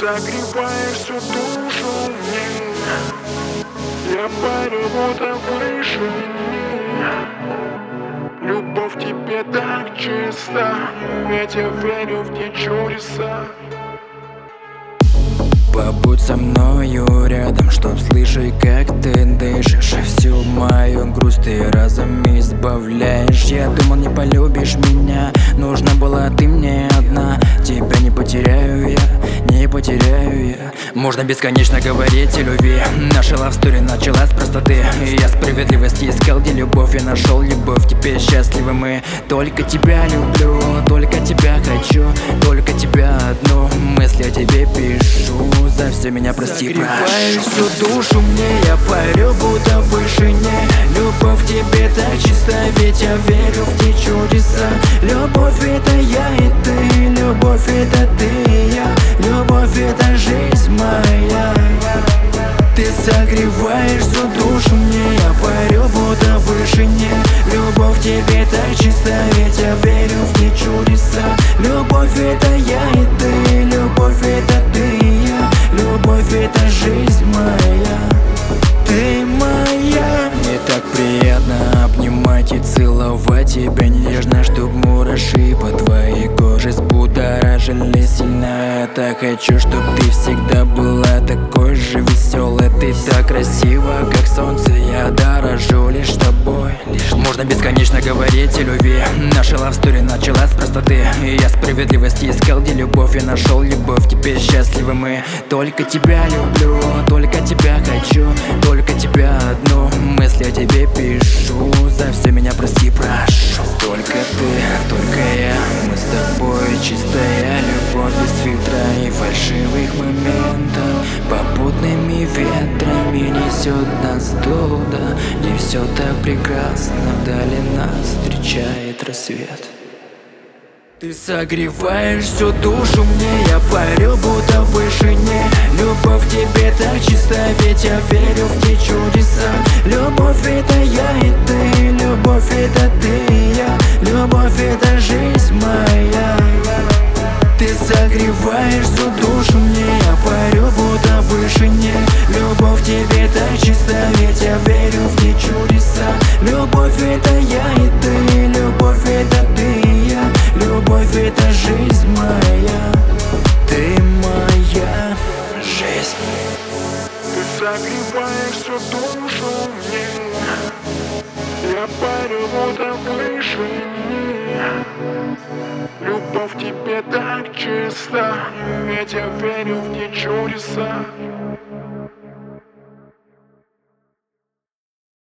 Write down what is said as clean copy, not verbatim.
согреваешь всю душу мне. Я парю будто выше. Любовь в тебе так чиста, ведь я верю в те чудеса. Побудь со мною рядом, чтоб слышать, как ты дышишь. Всю мою грусть ты разом избавляешь. Я думал, не полюбишь меня, нужна была ты мне одна. Тебя не потеряю я, не потеряю я. Можно бесконечно говорить о любви. Наша лавстори началась с простоты. Я справедливости искал, где любовь, я нашел любовь. Теперь счастливы мы. Только тебя люблю, только тебя хочу, только тебя одну. Мысли о тебе пишу, за все меня прости, согреваешь всю душу мне, я парю будто в вышине. Любовь в тебе так чиста, ведь я верю в те чудеса. Любовь это я и ты, любовь это ты и я, любовь это жизнь моя. Ты согреваешь всю душу мне, я парю будто в вышине. Любовь в тебе так чиста, ведь я верю в те чудеса. Любовь это я и ты, любовь это ты и я, любовь это жизнь моя. Ты моя. Мне так приятно обнимать и целовать тебя нежно, чтоб мураши по твоей коже взбудоражили сильно. Я так хочу, чтоб ты всегда была такой же веселой. Ты так красива, как солнце, я дорожу лишь тобой. Можно бесконечно говорить о любви. Наша лавстори началась с простоты. Я справедливости искал, где любовь, я нашел любовь. Теперь счастливы мы. Только тебя люблю, только тебя хочу, только тебя одну. Мысли о тебе пишу, за все меня прости, прошу. Только ты, только я, мы с тобой. Чистая любовь без фильтра и фальшивых моментов. Попутными ветрами несет нас туда, где все так прекрасно, вдали нас встречает рассвет. Ты согреваешь всю душу мне, я парю будто в вышине. Любовь в тебе так чиста, ведь я верю в те чудеса. Любовь это я и ты, любовь это ты и я, любовь это жизнь моя. Ты согреваешь всю душу мне, я парю будто в вышине. Любовь в тебе так чиста, ведь я верю в те чудеса. Любовь это я и ты, любовь это ты и я, любовь это жизнь моя. Ты моя жизнь. Ты согреваешь всю душу мне, я парю будто выше. Любовь в тебе так чиста, ведь я верю в те чудеса.